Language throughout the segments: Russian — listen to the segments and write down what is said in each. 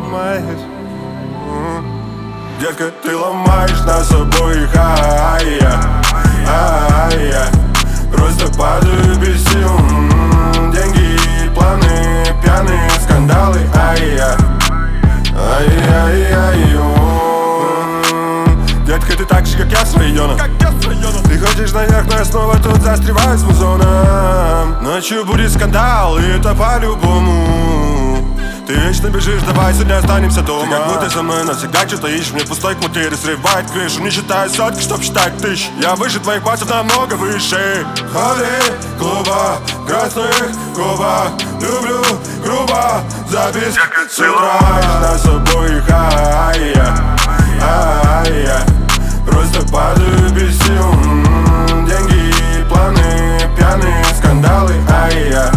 ломаешь. Детка, ты ломаешь нас обоих, ай-я. Просто падаю без сил. Деньги, планы, пьяные скандалы, ай-я. Детка, ты так же, как я с района. Ты ходишь наверх, но я снова тут застреваю с музоном. Ночью будет скандал, и это по-любому. Ты вечно бежишь, давай сегодня останемся дома. Ты как будто со мной навсегда что-то ищешь. Мне пустой квартиры срывает крышу. Не считая сотки, чтоб считать тысяч. Я выше твоих пальцев намного выше. Ходи, клуба, красных губах. Люблю грубо, запись с утра. Нас обоих, ай-я. Просто падаю без сил. Деньги, планы, пьяные скандалы, ай-я.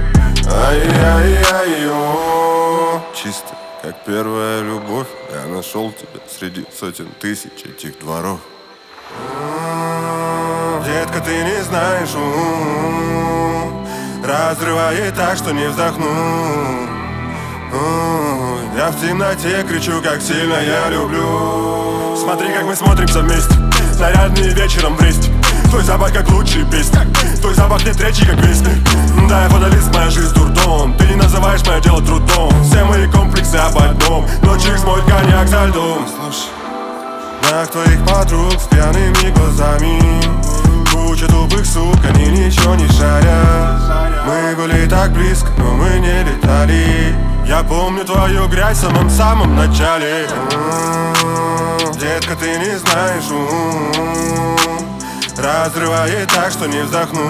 Чисто, как первая любовь, я нашел тебя среди сотен тысяч этих дворов. Детка, ты не знаешь, разрывает так, что не вздохну. Я в темноте кричу, как сильно я люблю. Смотри, как мы смотримся вместе, нарядные вечером в Бресте. Твой запах как лучшие песни, твой запах не третий, как вестник. Да, я футболист, моя жизнь дурдом. Ты не называешь мое дело трудом. Все мои комплексы об одном. Ночью смоет коньяк за льдом. Слушай, знак твоих подруг с пьяными глазами. Куча тупых сук, они ничего не шарят. Мы были так близко, но мы не летали. Я помню твою грязь в самом-самом начале. Детка, ты не знаешь, разрывает так, что не вздохну.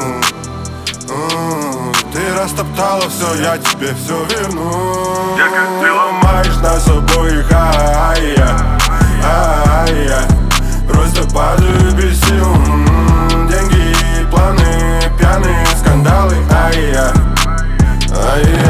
Ты растоптала все, я тебе все верну. Детка, ты ломаешь нас обоих, ай-я. Просто падаю без сил. Деньги, планы, пьяные скандалы, ай-я.